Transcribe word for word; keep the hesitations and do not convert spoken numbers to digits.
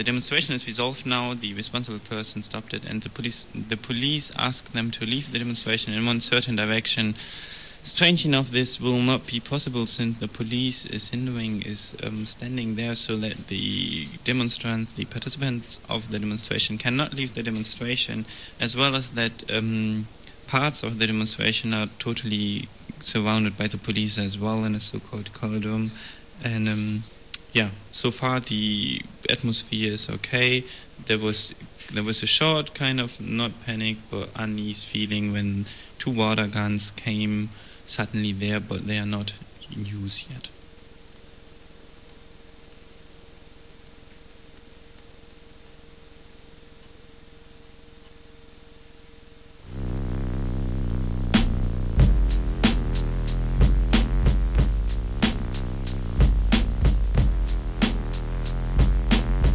The demonstration is resolved now. The responsible person stopped it, and the police the police asked them to leave the demonstration in one certain direction. Strange enough, this will not be possible since the police is hindering, is um, standing there so that the demonstrants, the participants of the demonstration, cannot leave the demonstration, as well as that um, parts of the demonstration are totally surrounded by the police as well in a so-called corridor. And um, yeah, so far the atmosphere is okay. There was there was a short kind of not panic but unease feeling when two water guns came suddenly there, but they are not in use yet.